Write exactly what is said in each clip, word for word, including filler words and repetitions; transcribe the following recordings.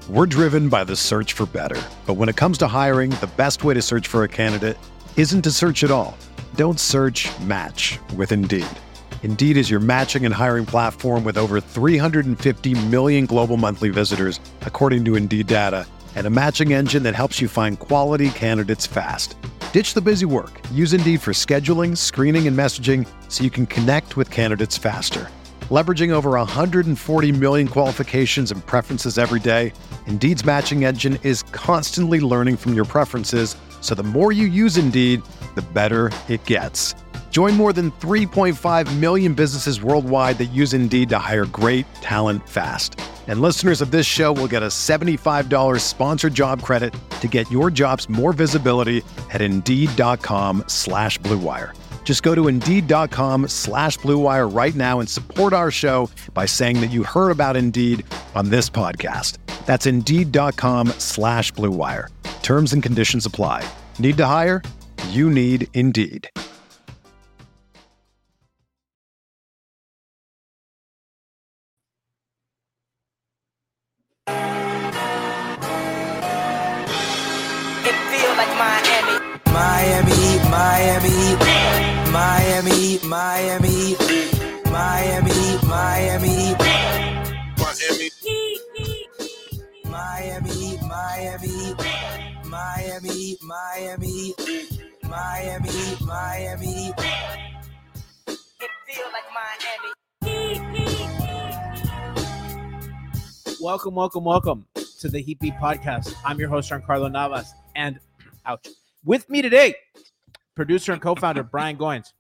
We're driven by the search for better. But when it comes to hiring, the best way to search for a candidate isn't to search at all. Don't search, match with Indeed. Indeed is your matching and hiring platform with over three hundred fifty million global monthly visitors, according to Indeed data, and a matching engine that helps you find quality candidates fast. Ditch the busy work. Use Indeed for scheduling, screening, and messaging so you can connect with candidates faster. Leveraging over one hundred forty million qualifications and preferences every day, Indeed's matching engine is constantly learning from your preferences, so the more you use Indeed, the better it gets. Join more than three point five million businesses worldwide that use Indeed to hire great talent fast. And listeners of this show will get a seventy-five dollars sponsored job credit to get your jobs more visibility at Indeed.com slash Blue Wire. Just go to Indeed.com slash Blue Wire right now and support our show by saying that you heard about Indeed on this podcast. That's Indeed.com slash Blue Wire. Terms and conditions apply. Need to hire? You need Indeed. Miami, Miami, Miami, Miami, Miami, Miami, Miami, Miami, Miami, Miami, Miami, Miami, Miami. It feels like Miami. Welcome, welcome, welcome to the Heat Beat Podcast. I'm your host, Giancarlo Navas, and ouch. With me today, producer and co-founder Brian Goins.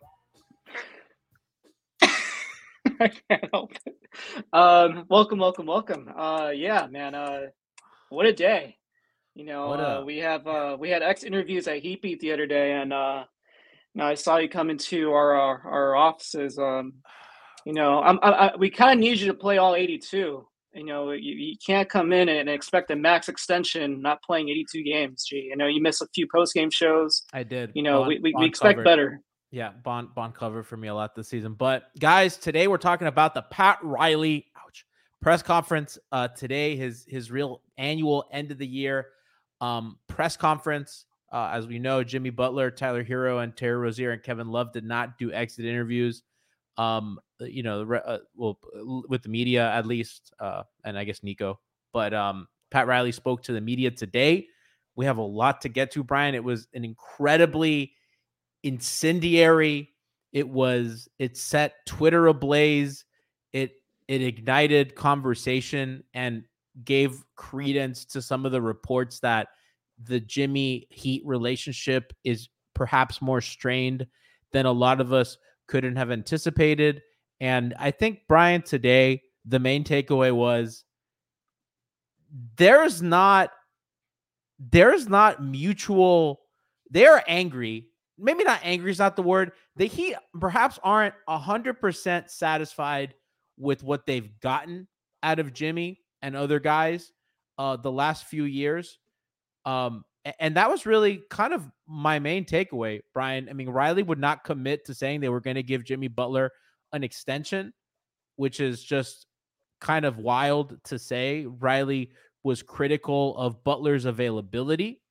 I can't help it. Um, welcome, welcome, welcome. Uh, yeah, man. Uh, what a day! You know, uh, we have uh, we had X interviews at Heat Beat the other day, and uh, now I saw you come into our our, our offices. Um, you know, I'm, I, I, we kind of need you to play all eighty-two. You know, you, you can't come in and expect a max extension not playing eighty-two games. Gee, you know, you miss a few post-game shows. I did. You know, Bond, we, we, Bond we expect covered. better. Yeah, Bond Bond covered for me a lot this season. But, guys, today we're talking about the Pat Riley ouch, press conference uh, today, his his real annual end-of-the-year um, press conference. Uh, as we know, Jimmy Butler, Tyler Hero, and Terry Rozier and Kevin Love did not do exit interviews. Um, you know, uh, well, with the media at least, uh, and I guess Nico, but um, Pat Riley spoke to the media today. We have a lot to get to, Brian. It was an incredibly incendiary. It was, it set Twitter ablaze. It, it ignited conversation and gave credence to some of the reports that the Jimmy Heat relationship is perhaps more strained than a lot of us couldn't have anticipated. And I think, Brian, today, the main takeaway was there's not, there's not mutual, they're angry. Maybe not angry is not the word. The Heat perhaps aren't one hundred percent satisfied with what they've gotten out of Jimmy and other guys uh, the last few years. Um, and that was really kind of my main takeaway, Brian. I mean, Riley would not commit to saying they were going to give Jimmy Butler an extension, which is just kind of wild to say. Riley was critical of Butler's availability,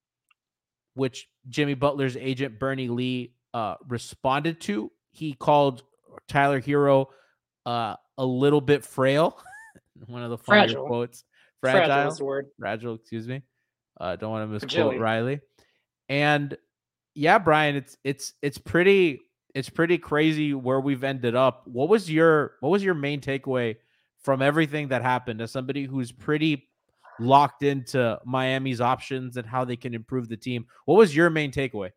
which Jimmy Butler's agent, Bernie Lee, uh, responded to. He called Tyler Hero uh, a little bit frail. One of the funnier Fragile. quotes. Fragile. Fragile is the word. Fragile, excuse me. Uh, don't want to misquote Fragility. Riley. And yeah, Brian, it's it's it's pretty it's pretty crazy where we've ended up. What was your what was your main takeaway from everything that happened as somebody who's pretty locked into Miami's options and how they can improve the team? What was your main takeaway?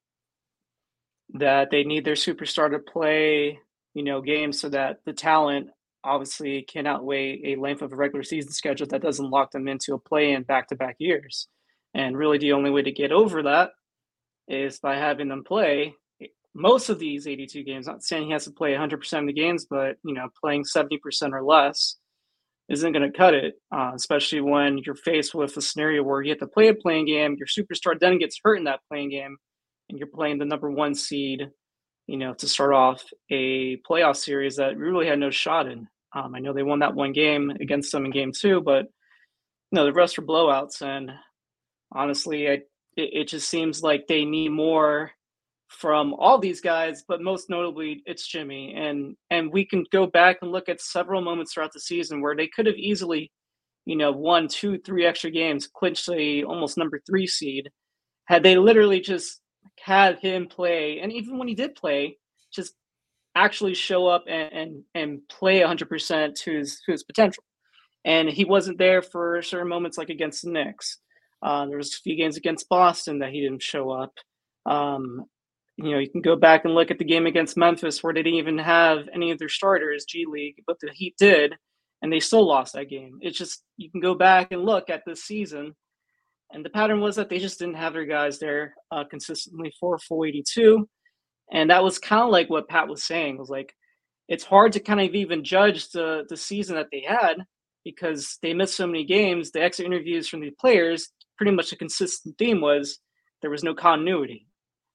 That they need their superstar to play, you know, games so that the talent obviously can outweigh a length of a regular season schedule that doesn't lock them into a play-in back-to-back years. And really the only way to get over that is by having them play most of these eighty-two games. Not saying he has to play one hundred percent of the games, but, you know, playing seventy percent or less isn't going to cut it, uh, especially when you're faced with a scenario where you have to play a playing game, your superstar then gets hurt in that playing game, and you're playing the number one seed, you know, to start off a playoff series that we really had no shot in. Um, I know they won that one game against them in game two, but No, the rest are blowouts, and honestly, I it, it just seems like they need more from all these guys, but most notably, it's Jimmy. And and we can go back and look at several moments throughout the season where they could have easily, you know, won two, three extra games, clinched a almost number three seed, had they literally just had him play, and even when he did play, just actually show up and and, and play one hundred percent to his to his potential. And he wasn't there for certain moments, like against the Knicks. Uh, there was a few games against Boston that he didn't show up. Um, you know, you can go back and look at the game against Memphis where they didn't even have any of their starters, G League, but the Heat did, and they still lost that game. It's just, you can go back and look at this season, and the pattern was that they just didn't have their guys there uh, consistently for a full eighty-two. And that was kind of like what Pat was saying. It was like, it's hard to kind of even judge the, the season that they had because they missed so many games. The exit interviews from the players, pretty much a consistent theme was there was no continuity.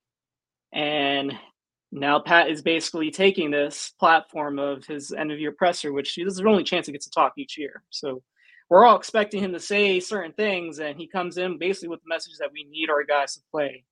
And now Pat is basically taking this platform of his end of year presser, which this is the only chance he gets to talk each year. So we're all expecting him to say certain things, and he comes in basically with the message that we need our guys to play.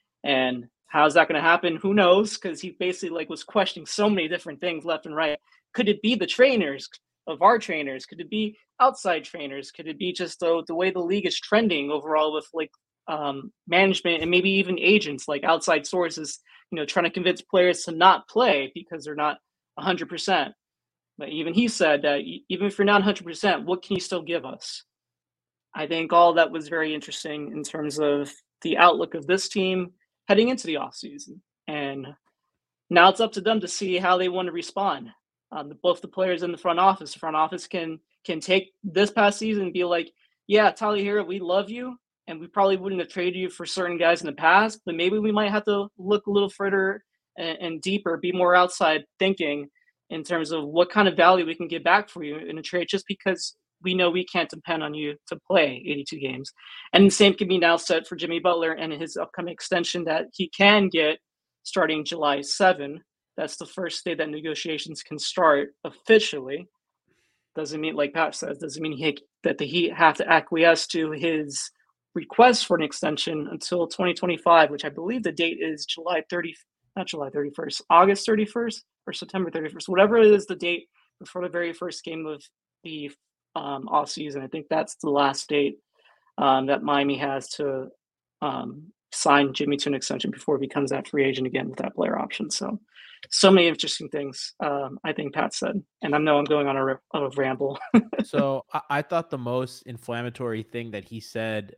And how's that going to happen? Who knows? Because he basically like was questioning so many different things left and right. Could it be the trainers of our trainers? Could it be outside trainers? Could it be just the, the way the league is trending overall with like um, management and maybe even agents, like outside sources, you know, trying to convince players to not play because they're not one hundred percent. But even he said that even if you're not one hundred percent, what can you still give us? I think all that was very interesting in terms of the outlook of this team heading into the offseason. And now it's up to them to see how they want to respond. Um, both the players in the front office, the front office can can take this past season and be like, yeah, Tyler Hero, we love you, and we probably wouldn't have traded you for certain guys in the past, but maybe we might have to look a little further and, and deeper, be more outside thinking in terms of what kind of value we can get back for you in a trade, just because we know we can't depend on you to play eighty-two games. And the same can be now said for Jimmy Butler and his upcoming extension that he can get starting July seventh. That's the first day that negotiations can start officially. Doesn't mean, like Pat says, doesn't mean he, that the Heat have to acquiesce to his request for an extension until twenty twenty-five, which I believe the date is July thirtieth, not July thirty-first, August thirty-first or September thirty-first, whatever it is the date before the very first game of the um, off season. I think that's the last date um, that Miami has to um, sign Jimmy to an extension before he becomes that free agent again with that player option. So, so many interesting things, um, I think Pat said. And I know I'm going on a, a ramble. So I, I thought the most inflammatory thing that he said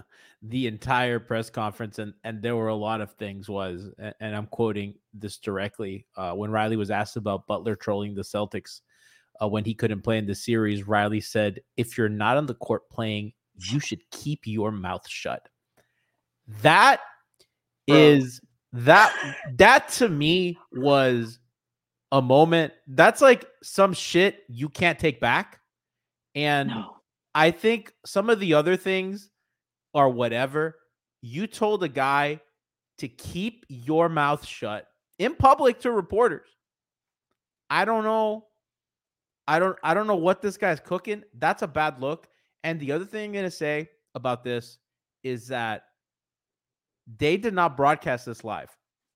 the entire press conference, and, and there were a lot of things, was, and, and I'm quoting this directly, uh, when Riley was asked about Butler trolling the Celtics uh, when he couldn't play in the series, Riley said, if you're not on the court playing, you should keep your mouth shut. That Bro. is that that to me was a moment that's like some shit you can't take back. And No. I think some of the other things are whatever. You told a guy to keep your mouth shut in public to reporters. I don't know. I don't I don't know what this guy's cooking. That's a bad look. And the other thing I'm going to say about this is that they did not broadcast this live.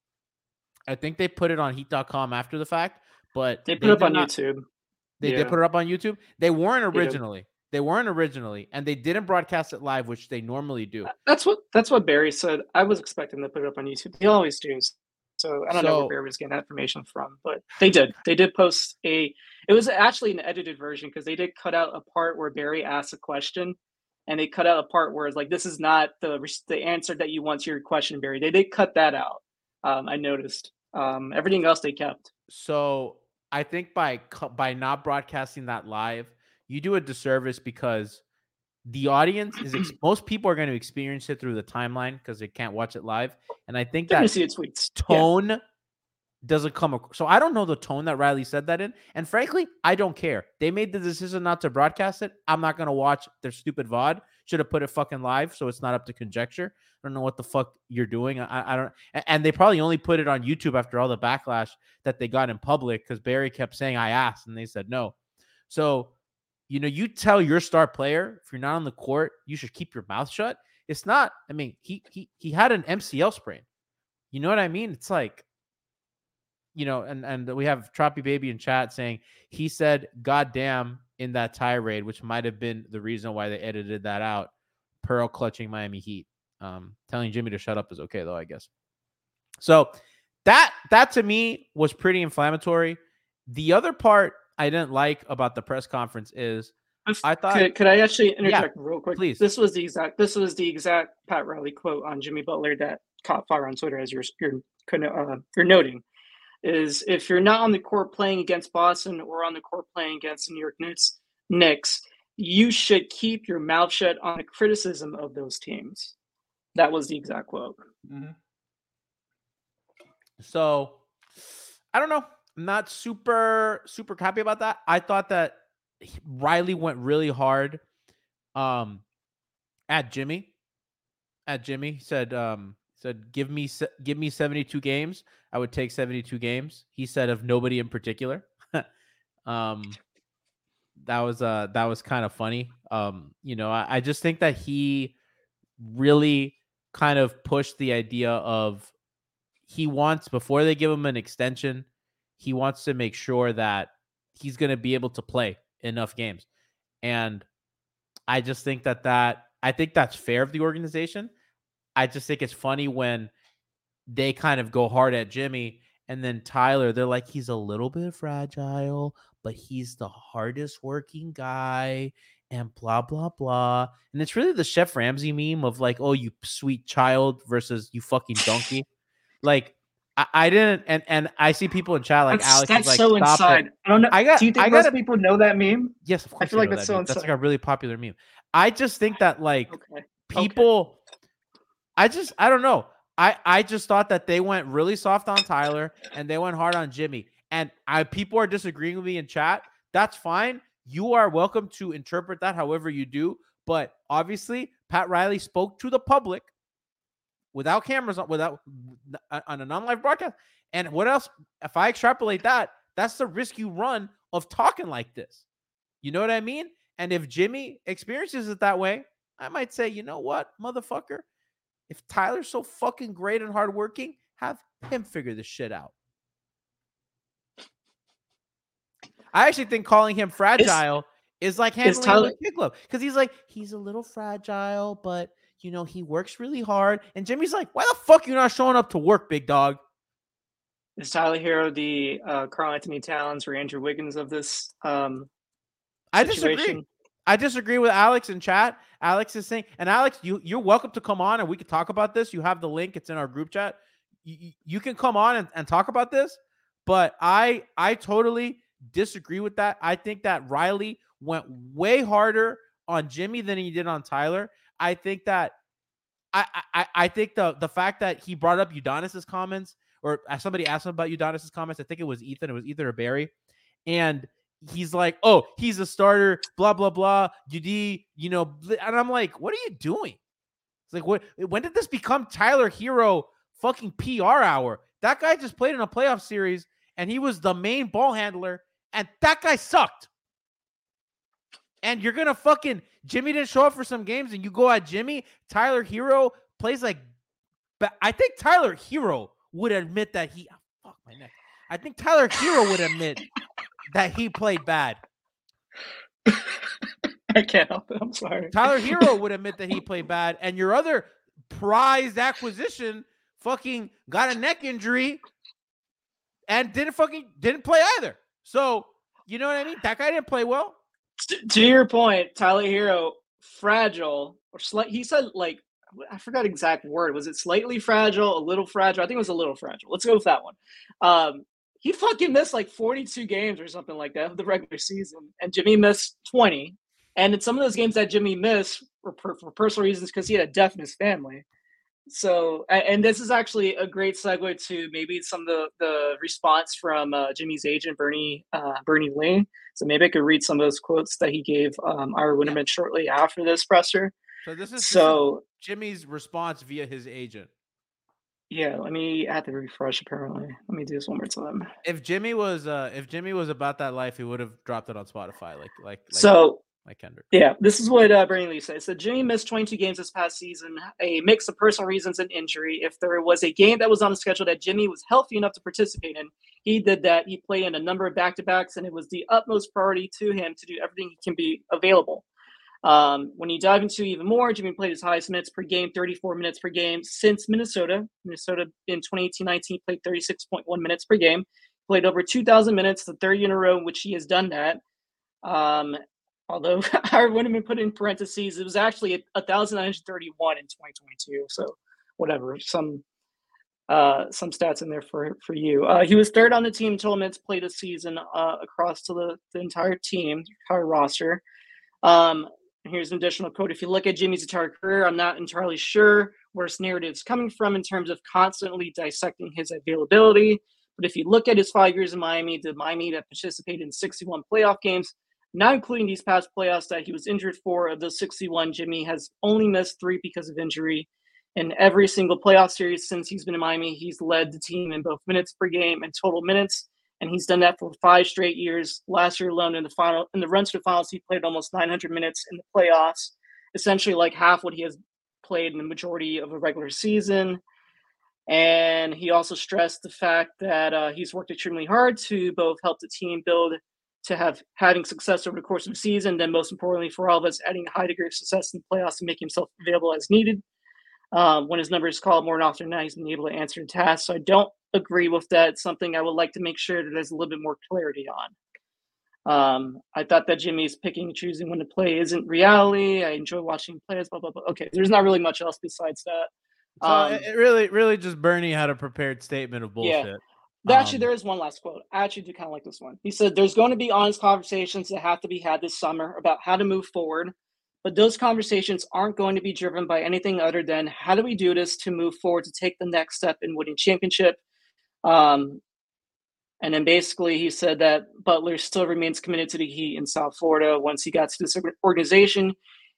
I think they put it on heat dot com after the fact, but they put they it up on not, YouTube. They yeah. did put it up on YouTube. They weren't They originally. did. They weren't originally, and they didn't broadcast it live, which they normally do. That's what that's what Barry said. I was expecting to put it up on YouTube. They always do. So I don't So, know where Barry was getting that information from, but they did. They did post a. It was actually an edited version because they did cut out a part where Barry asked a question, and they cut out a part where it's like, "This is not the the answer that you want to your question, Barry." They did cut that out. Um, I noticed. Um, everything else they kept. So I think by by not broadcasting that live, you do a disservice because the audience is ex- most people are going to experience it through the timeline because they can't watch it live. And I think They're that see its tweets. tone Yeah. doesn't come across. So I don't know the tone that Riley said that in. And frankly, I don't care. They made the decision not to broadcast it. I'm not going to watch their stupid V O D. Should have put it fucking live so it's not up to conjecture. I don't know what the fuck you're doing. I, I don't. And they probably only put it on YouTube after all the backlash that they got in public because Barry kept saying, I asked, and they said no. So you know, you tell your star player, if you're not on the court, you should keep your mouth shut. It's not, I mean, he he he had an M C L sprain. You know what I mean? It's like, you know, and, and we have Troppy Baby in chat saying he said, God damn, in that tirade, which might have been the reason why they edited that out. Pearl clutching Miami Heat. Um, telling Jimmy to shut up is okay, though, I guess. So that that to me was pretty inflammatory. The other part I didn't like about the press conference is I thought could, could I actually interject yeah, real quick? Please. This was the exact this was the exact Pat Riley quote on Jimmy Butler that caught fire on Twitter, as you're you're uh, you're noting. Is if you're not on the court playing against Boston or on the court playing against the New York Knicks, Knicks, you should keep your mouth shut on the criticism of those teams. That was the exact quote. Mm-hmm. So, I don't know. I'm not super, super happy about that. I thought that Riley went really hard um, at Jimmy. At Jimmy. He said, um, said, give me, give me seventy-two games. I would take seventy-two games. He said of nobody in particular. um, that was, uh, that was kind of funny. Um, you know, I, I just think that he really kind of pushed the idea of he wants, before they give him an extension, he wants to make sure that he's going to be able to play enough games. And I just think that that, I think that's fair of the organization. I just think it's funny when they kind of go hard at Jimmy and then Tyler, they're like, he's a little bit fragile, but he's the hardest working guy and blah, blah, blah. And it's really the Chef Ramsay meme of like, oh, you sweet child versus you fucking donkey. Like, I, I didn't, and and I see people in chat like that's, Alex that's is like, so stop inside. it. I don't know. I got, Do you think I most gotta, people know that meme? Yes, of course. I feel like that's that so meme. inside. That's like a really popular meme. I just think that like okay. people, okay. I just, I don't know. I, I just thought that they went really soft on Tyler and they went hard on Jimmy. And I people are disagreeing with me in chat. That's fine. You are welcome to interpret that however you do. But obviously, Pat Riley spoke to the public without cameras on, without on a non-live broadcast. And what else? If I extrapolate that, that's the risk you run of talking like this. You know what I mean? And if Jimmy experiences it that way, I might say, you know what, motherfucker? If Tyler's so fucking great and hardworking, have him figure this shit out. I actually think calling him fragile is, is like handling him with kid glove, because he's like, he's a little fragile, but you know, he works really hard. And Jimmy's like, why the fuck are you not showing up to work, big dog? Is Tyler Hero the uh, Karl Anthony Towns or Andrew Wiggins of this um, I disagree. I disagree with Alex in chat. Alex is saying, and Alex, you, you're welcome to come on and we can talk about this. You have the link. It's in our group chat. You, you can come on and, and talk about this. But I I totally disagree with that. I think that Riley went way harder on Jimmy than he did on Tyler. I think that I I, I think the, the fact that he brought up Udonis's comments, or somebody asked him about Udonis's comments. I think it was Ethan. It was Ethan or Barry. And he's like, oh, he's a starter, blah, blah, blah. U D, you know, and I'm like, what are you doing? It's like, what? When did this become Tyler Hero fucking P R hour? That guy just played in a playoff series and he was the main ball handler, and that guy sucked. And you're going to fucking, Jimmy didn't show up for some games and you go at Jimmy. Tyler Hero plays like, I think Tyler Hero would admit that he, oh, fuck my neck. I think Tyler Hero would admit that he played bad. I can't help it. I'm sorry. Tyler Hero would admit that he played bad, and your other prized acquisition fucking got a neck injury and didn't fucking didn't play either. So, you know what I mean? That guy didn't play well. To, to your point, Tyler Hero, fragile, or slight. He said like, I forgot exact word. Was it slightly fragile, a little fragile? I think it was a little fragile. Let's go with that one. Um, he fucking missed like forty-two games or something like that of the regular season, and Jimmy missed twenty. And in some of those games that Jimmy missed were per, for personal reasons because he had a death in his family. So, and this is actually a great segue to maybe some of the, the response from uh, Jimmy's agent, Bernie uh, Bernie Lee. So maybe I could read some of those quotes that he gave um, Ira Winderman shortly after this presser. So this is, so this is Jimmy's response via his agent. Yeah, let me add the refresh. Apparently, let me do this one more time. If Jimmy was uh if Jimmy was about that life, he would have dropped it on Spotify, like like like So like Kendrick. yeah, this is what uh, Bernie Lee said. So Jimmy missed twenty-two games this past season, a mix of personal reasons and injury. If there was a game that was on the schedule that Jimmy was healthy enough to participate in, he did that. He played in a number of back-to-backs, and it was the utmost priority to him to do everything he can be available. Um, when you dive into even more, Jimmy played his highest minutes per game, thirty-four minutes per game since Minnesota. Minnesota in twenty eighteen nineteen played thirty-six point one minutes per game. Played over two thousand minutes, the third year in a row in which he has done that. Um, although I would have been put in parentheses, it was actually one thousand nine hundred thirty-one in twenty twenty-two. So whatever, some uh, some stats in there for, for you. Uh, he was third on the team total minutes played this season uh, across to the, the entire team, entire roster. Um, Here's an additional quote. If you look at Jimmy's entire career, I'm not entirely sure where his narrative is coming from in terms of constantly dissecting his availability. But if you look at his five years in Miami, the Miami that participated in sixty-one playoff games, not including these past playoffs that he was injured for, of those sixty-one, Jimmy has only missed three because of injury. In every single playoff series since he's been in Miami, he's led the team in both minutes per game and total minutes. And he's done that for five straight years. Last year alone, in the final, in the run to the finals, he played almost nine hundred minutes in the playoffs, essentially like half what he has played in the majority of a regular season. And he also stressed the fact that uh, he's worked extremely hard to both help the team build to have having success over the course of the season. Then, most importantly, for all of us, adding a high degree of success in the playoffs and making himself available as needed. Um, when his number is called more often than not, he's been able to answer the task. So I don't agree with that. It's something I would like to make sure that there's a little bit more clarity on. Um, I thought that Jimmy's picking and choosing when to play isn't reality. I enjoy watching players, blah, blah, blah. Okay, there's not really much else besides that. So um, it really, really just Bernie had a prepared statement of bullshit. Yeah. Actually, um, there is one last quote. I actually do kind of like this one. He said, there's going to be honest conversations that have to be had this summer about how to move forward. But those conversations aren't going to be driven by anything other than how do we do this to move forward to take the next step in winning championship. Um, and then basically he said that Butler still remains committed to the Heat in South Florida. Once he got to this organization,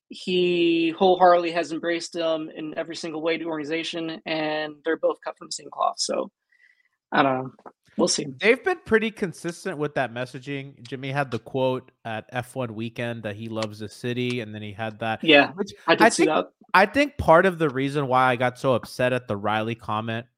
he wholeheartedly has embraced them in every single way to the organization, and they're both cut from the same cloth. So I don't know. We'll see. They've been pretty consistent with that messaging. Jimmy had the quote at F one weekend that he loves the city, and then he had that. Yeah, which I did I see think, that. I think part of the reason why I got so upset at the Riley comment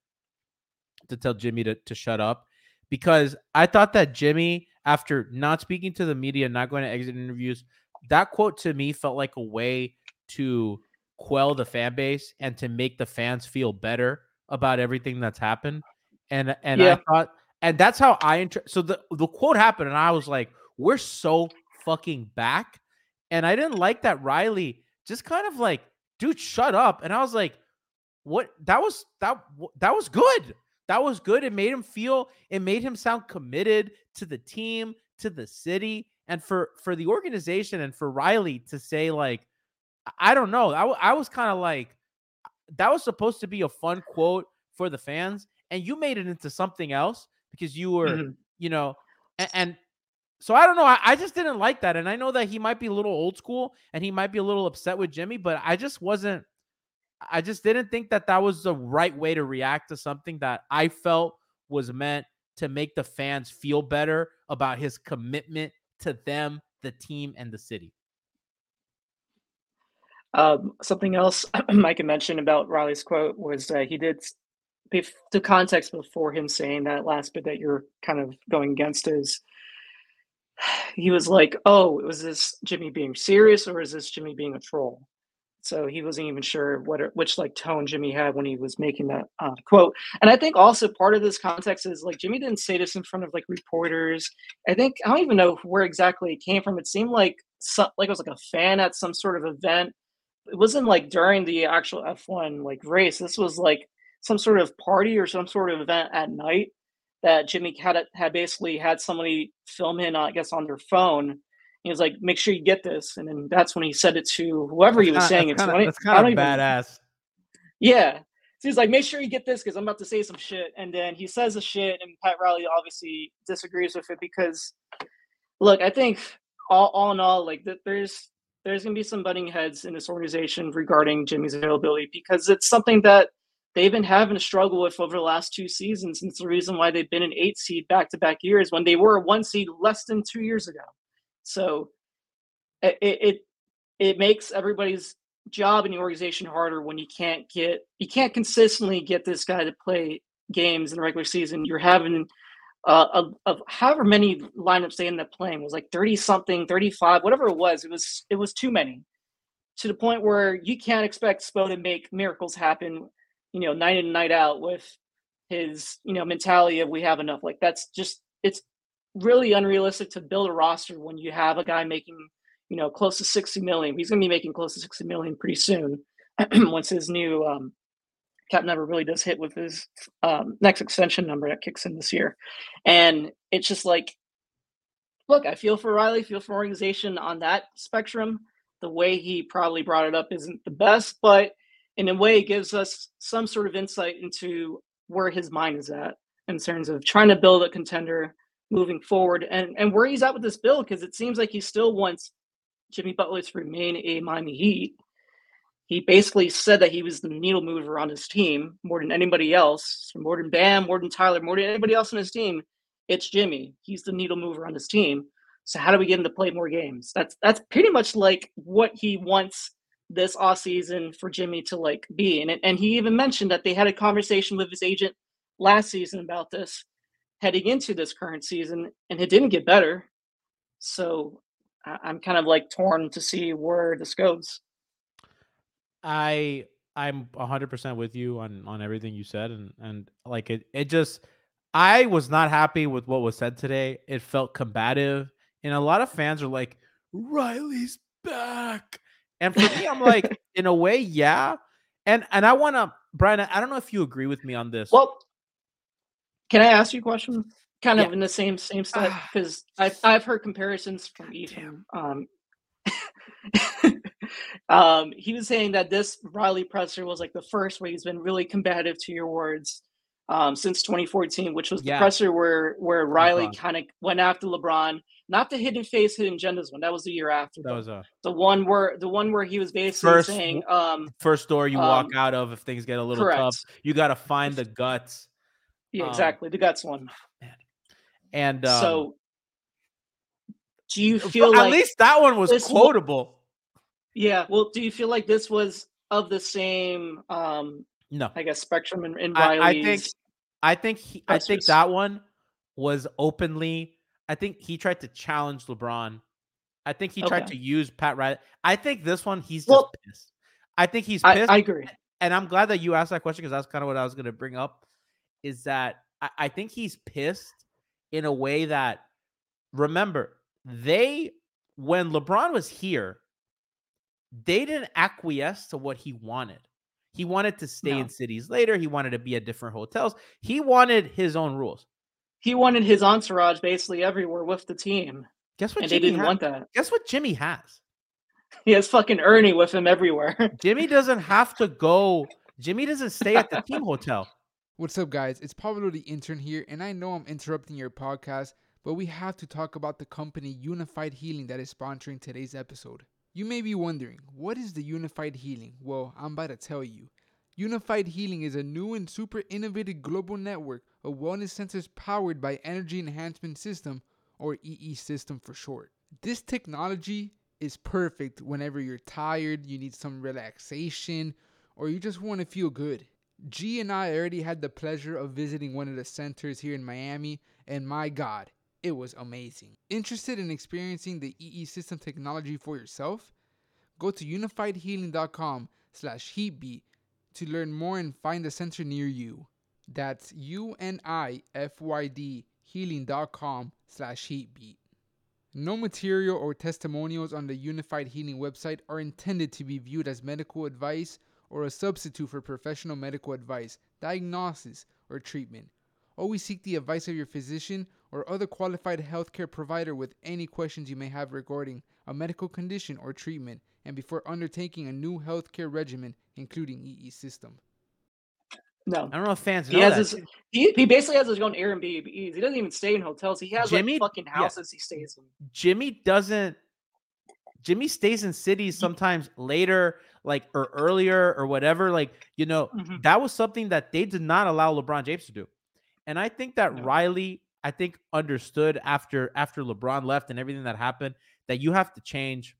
to tell Jimmy to, to shut up, because I thought that Jimmy, after not speaking to the media, not going to exit interviews, that quote to me felt like a way to quell the fan base and to make the fans feel better about everything that's happened. And and yeah. I thought, and that's how I inter- so the the quote happened, and I was like, we're so fucking back. And I didn't like that Riley just kind of like, dude, shut up. And I was like, what? That was that that was good. That was good. It made him feel, it made him sound committed to the team, to the city, and for for the organization, and for Riley to say, like, I don't know. I, I was kind of like, that was supposed to be a fun quote for the fans, and you made it into something else because you were, mm-hmm. you know, and, and so I don't know. I, I just didn't like that. And I know that he might be a little old school and he might be a little upset with Jimmy, but I just wasn't, I just didn't think that that was the right way to react to something that I felt was meant to make the fans feel better about his commitment to them, the team, and the city. Um, something else Mike had mentioned about Riley's quote was that uh, he did, the context before him saying that last bit that you're kind of going against is, he was like, oh, was this Jimmy being serious or is this Jimmy being a troll? So he wasn't even sure what, which like tone Jimmy had when he was making that uh, quote. And I think also part of this context is like, Jimmy didn't say this in front of like reporters. I think, I don't even know where exactly it came from. It seemed like some, like it was like a fan at some sort of event. It wasn't like during the actual F one like race. This was like some sort of party or some sort of event at night that Jimmy had had basically had somebody film him, I guess, on their phone. He was like, make sure you get this. And then that's when he said it to whoever he was that's saying kinda, it to. Kinda, that's kind of badass. Even, yeah. So he's like, make sure you get this because I'm about to say some shit. And then he says the shit, and Pat Riley obviously disagrees with it because, look, I think all, all in all, like that there's there's going to be some butting heads in this organization regarding Jimmy's availability because it's something that they've been having to struggle with over the last two seasons. And it's the reason why they've been an eight seed back-to-back years when they were a one seed less than two years ago. So it it it makes everybody's job in the organization harder when you can't get you can't consistently get this guy to play games in the regular season. You're having uh, of, of however many lineups they ended up playing, it was like thirty something, thirty-five, whatever it was. It was it was too many, to the point where you can't expect Spo to make miracles happen, you know, night in and night out with his, you know, mentality of we have enough. Like that's just, it's really unrealistic to build a roster when you have a guy making, you know, close to sixty million. He's going to be making close to sixty million pretty soon once his new um, cap number really does hit with his um, next extension number that kicks in this year. And it's just like, look, I feel for Riley, feel for organization on that spectrum. The way he probably brought it up isn't the best, but in a way it gives us some sort of insight into where his mind is at in terms of trying to build a contender moving forward, and, and where he's at with this build, because it seems like he still wants Jimmy Butler to remain a Miami Heat. He basically said that he was the needle mover on his team more than anybody else, more than Bam, more than Tyler, more than anybody else on his team. It's Jimmy. He's the needle mover on his team. So how do we get him to play more games? That's that's pretty much like what he wants this offseason for Jimmy to like be. And, and he even mentioned that they had a conversation with his agent last season about this heading into this current season, and it didn't get better. So I'm kind of like torn to see where this goes. I I'm one hundred percent with you on on everything you said, and and like it it just, I was not happy with what was said today. It felt combative, and a lot of fans are like, Riley's back. And for me, I'm like, in a way, yeah. And and I want to, Brian, I don't know if you agree with me on this. Well, can I ask you a question? Kind of Yeah. in the same same step, because I've I've heard comparisons from Ethan. Um, um, he was saying that this Riley presser was like the first where he's been really combative, to your words, um, since twenty fourteen, which was the Yeah. presser where where Riley LeBron. kind of went after LeBron, not the hidden face, hidden agendas one. That was the year after. That was a the one where the one where he was basically First- saying, um, first door you walk Um, out of if things get a little correct. tough. You got to find the guts. yeah, Um, exactly, the guts one. And um, So, do you f- feel at like least that one was this wa- quotable. Yeah, well, do you feel like this was of the same, um, No, I guess, spectrum in, in I, I Riley's? think I think he, I think pressers. that one was openly. I think he tried to challenge LeBron. I think he tried Okay. to use Pat Riley. I think this one he's just Well, pissed. I think he's I, pissed, I agree. and I'm glad that you asked that question because that's kind of what I was going to bring up. Is that I, I think he's pissed in a way that, remember, they when LeBron was here, they didn't acquiesce to what he wanted. He wanted to stay No. in cities later. He wanted to be at different hotels. He wanted his own rules. He wanted his entourage basically everywhere with the team, Guess what and they Jimmy didn't ha- want that. Guess what Jimmy has? He has fucking Ernie with him everywhere. Jimmy doesn't have to go. Jimmy doesn't stay at the team hotel. What's up, guys? It's Pablo the intern here, and I know I'm interrupting your podcast, but we have to talk about the company Unified Healing that is sponsoring today's episode. You may be wondering, what is the Unified Healing? Well, I'm about to tell you. Unified Healing is a new and super innovative global network of wellness centers powered by Energy Enhancement System, or E E System for short. This technology is perfect whenever you're tired, you need some relaxation, or you just want to feel good. G and I already had the pleasure of visiting one of the centers here in Miami, and my God, it was amazing. Interested in experiencing the E E System technology for yourself? Go to unifiedhealing.com slash heatbeat to learn more and find a center near you. That's U-N-I-F-Y-D healing.com slash heatbeat. No material or testimonials on the Unified Healing website are intended to be viewed as medical advice or a substitute for professional medical advice, diagnosis, or treatment. Always seek the advice of your physician or other qualified healthcare provider with any questions you may have regarding a medical condition or treatment, and before undertaking a new healthcare regimen, including E E System. No, I don't know if fans he know has that. his. He, he basically has his own Airbnbs. He doesn't even stay in hotels. He has Jimmy- like fucking yeah. houses he stays in. Jimmy doesn't Jimmy stays in cities sometimes later, like or earlier or whatever. Like, you know, Mm-hmm. that was something that they did not allow LeBron James to do. And I think that No. Riley, I think, understood after after LeBron left and everything that happened that you have to change,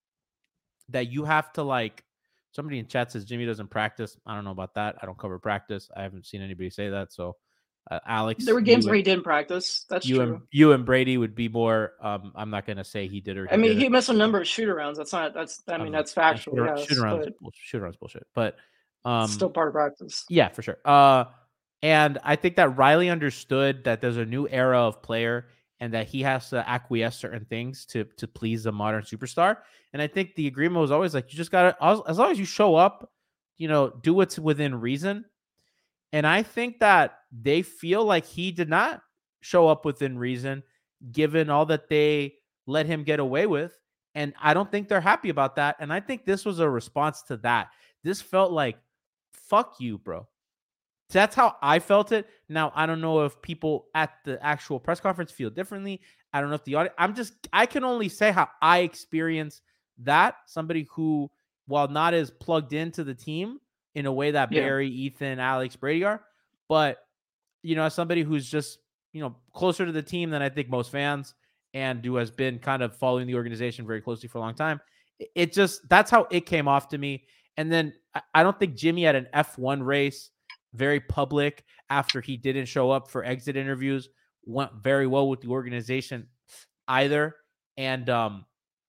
that you have to like. Somebody in chat says Jimmy doesn't practice. I don't know about that. I don't cover practice. I haven't seen anybody say that. So, uh, Alex, There were games you where and, he didn't practice. That's you true. and you and Brady would be more. Um, I'm not gonna say he did or he I mean, didn't. he missed a number of shoot arounds. That's not. That's. I mean, Um, that's yeah, factual. shoot, Yes, shoot around, but shoot around bullshit. But um, it's still part of practice. yeah, for sure. Uh, and I think that Riley understood that there's a new era of player and that he has to acquiesce certain things to to please the modern superstar. And I think the agreement was always like, you just got to, as long as you show up, you know, do what's within reason. And I think that they feel like he did not show up within reason, given all that they let him get away with. And I don't think they're happy about that. And I think this was a response to that. This felt like, fuck you, bro. That's how I felt it. Now, I don't know if people at the actual press conference feel differently. I don't know if the audience, I'm just, I can only say how I experience that. Somebody who, while not as plugged into the team in a way that Yeah. Barry, Ethan, Alex, Brady are, but, you know, as somebody who's just, you know, closer to the team than I think most fans and who has been kind of following the organization very closely for a long time, it just, that's how it came off to me. And then I don't think Jimmy had an F one race, very public after he didn't show up for exit interviews, went very well with the organization either. And um,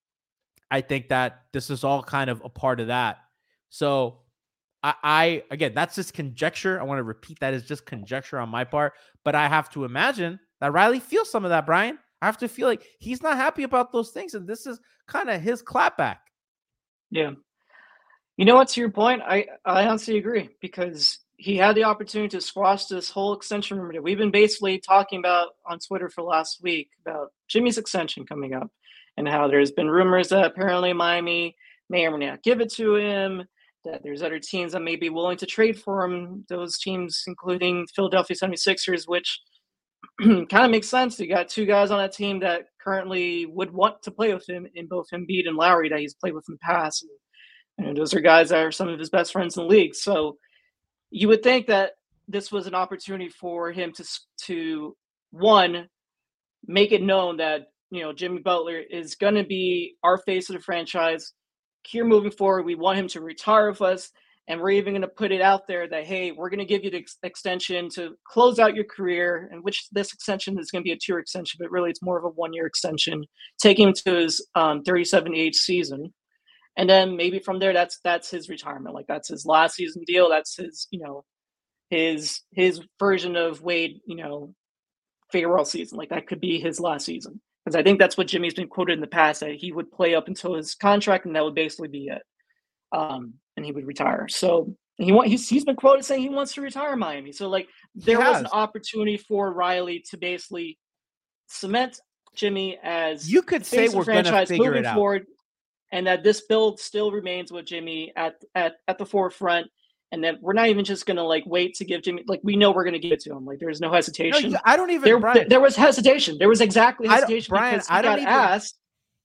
I think that this is all kind of a part of that. So I, I, again, that's just conjecture. I want to repeat that as just conjecture on my part, but I have to imagine that Riley feels some of that, Brian. I have to feel like he's not happy about those things. And this is kind of his clapback. Yeah. You know what, to your point, I, I honestly agree because he had the opportunity to squash this whole extension rumor that we've been basically talking about on Twitter for last week about Jimmy's extension coming up and how there's been rumors that apparently Miami may or may not give it to him, that there's other teams that may be willing to trade for him, those teams including Philadelphia seventy-sixers, which kind of makes sense. You got two guys on that team that currently would want to play with him in both Embiid and Lowry that he's played with in the past. And, and those are guys that are some of his best friends in the league. So you would think that this was an opportunity for him to, to one, make it known that, you know, Jimmy Butler is going to be our face of the franchise. Here moving forward, we want him to retire with us. And we're even going to put it out there that, hey, we're going to give you the ex- extension to close out your career, and which this extension is going to be a two-year extension, but really it's more of a one-year extension, taking him to his um, thirty-seven age season. And then maybe from there, that's that's his retirement. Like that's his last season deal. That's his, you know, his his version of Wade, you know, farewell season. Like that could be his last season. Because I think that's what Jimmy's been quoted in the past, that he would play up until his contract, and that would basically be it. Um, and he would retire. So he want he's he's been quoted saying he wants to retire Miami. So like there was an opportunity for Riley to basically cement Jimmy as you could say we're going to figure it out. Forward, and that this build still remains with Jimmy at at at the forefront, and that we're not even just going to like wait to give Jimmy, like we know we're going to give it to him. Like there's no hesitation. No, I don't even. There, Brian, there was hesitation. There was exactly hesitation Brian, because he I don't got even, asked.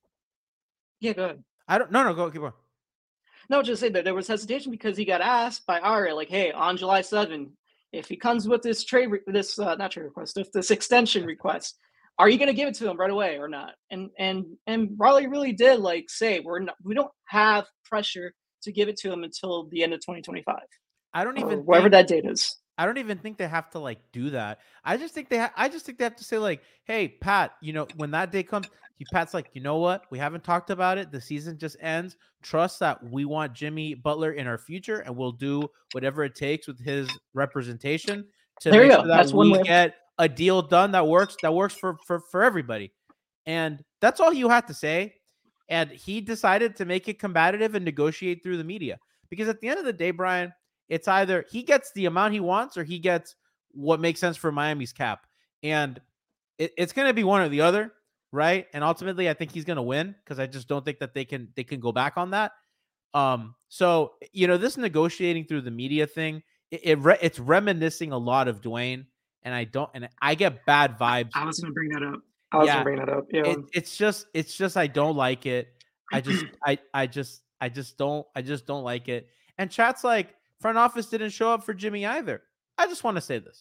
Yeah, go ahead. I don't. No, no, go keep going. No, just say that there was hesitation because he got asked by Aria, like, "Hey, on July seventh, if he comes with this trade, re- this uh, not trade request, if this extension request, are you going to give it to him right away or not?" And and and Riley really did like say, "We're not, we don't have pressure to give it to him until the end of twenty twenty-five." I don't even whatever think, that date is. I don't even think they have to like do that. I just think they. Ha- I just think they have to say like, "Hey, Pat, you know, when that day comes." He Pat's like, you know what? We haven't talked about it. The season just ends. Trust that we want Jimmy Butler in our future, and we'll do whatever it takes with his representation to there make you sure go. that That's we one way. get a deal done that works. That works for for for everybody. And that's all you had to say. And he decided to make it combative and negotiate through the media, because at the end of the day, Brian, it's either he gets the amount he wants or he gets what makes sense for Miami's cap, and it, it's going to be one or the other. Right. And ultimately, I think he's going to win because I just don't think that they can they can go back on that. Um, so, you know, this negotiating through the media thing, it, it re- it's reminiscing a lot of Dwayne. And I don't and I get bad vibes. I was going to bring that up. I was yeah, going to bring that up. Yeah. It, it's just it's just I don't like it. I just, I, I just, I just don't, I just don't like it. And chat's like, front office didn't show up for Jimmy either. I just want to say this.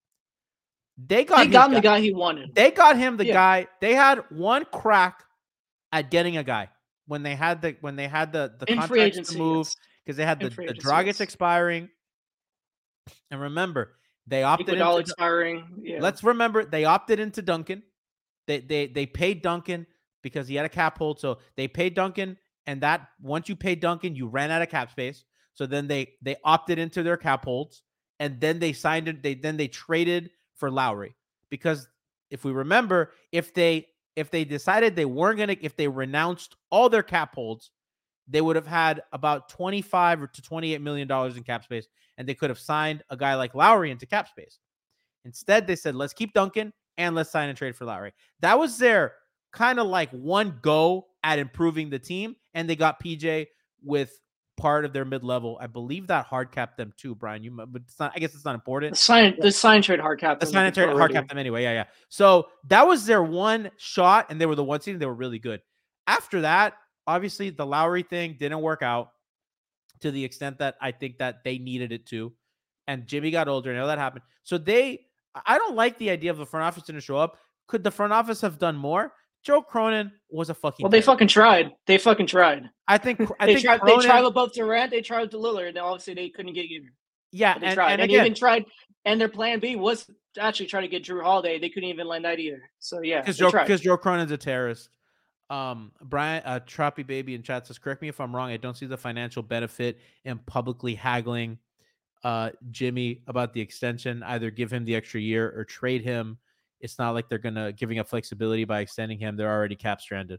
They got, they got him the guy he wanted. They got him the yeah. guy. They had one crack at getting a guy when they had the when they had the the In free contracts agency, to move yes. because they had the, In free the agency, Dragic yes. expiring. And remember, they opted Iguodala into expiring. Yeah. Let's remember they opted into Duncan. They they they paid Duncan because he had a cap hold. So they paid Duncan, and that once you paid Duncan, you ran out of cap space. So then they they opted into their cap holds, and then they signed it. They then they traded for Lowry because if we remember, if they if they decided they weren't gonna, if they renounced all their cap holds, they would have had about twenty-five to twenty-eight million dollars in cap space, and they could have signed a guy like Lowry into cap space. Instead, they said, let's keep Duncan and let's sign and trade for Lowry. That was their kind of like one go at improving the team, and they got P J with part of their mid-level. I believe that hard capped them too, Brian. You, but it's not. I guess it's not important. The sign, the sign trade hard cap. The sign and trade hard capped them anyway. Yeah, yeah. So that was their one shot, and they were the one seed. And they were really good. After that, obviously, the Lowry thing didn't work out to the extent that I think that they needed it to, and Jimmy got older, and all that happened. So they, I don't like the idea of the front office didn't show up. Could the front office have done more? Joe Cronin was a fucking. Well, they fucking tried. They fucking tried. I think. I they think tried. Cronin, they tried with both Durant. They tried with Lillard, and obviously they couldn't get either. Yeah, but they and, tried, and, and, again, even tried. And their plan B was to actually try to get Drew Holiday. They couldn't even land that either. So yeah, because Joe because Joe Cronin's a terrorist. Um, Brian, uh, Trappy Baby in chat says, correct me if I'm wrong. I don't see the financial benefit in publicly haggling uh, Jimmy about the extension. Either give him the extra year or trade him. It's not like they're gonna giving up flexibility by extending him. They're already cap stranded.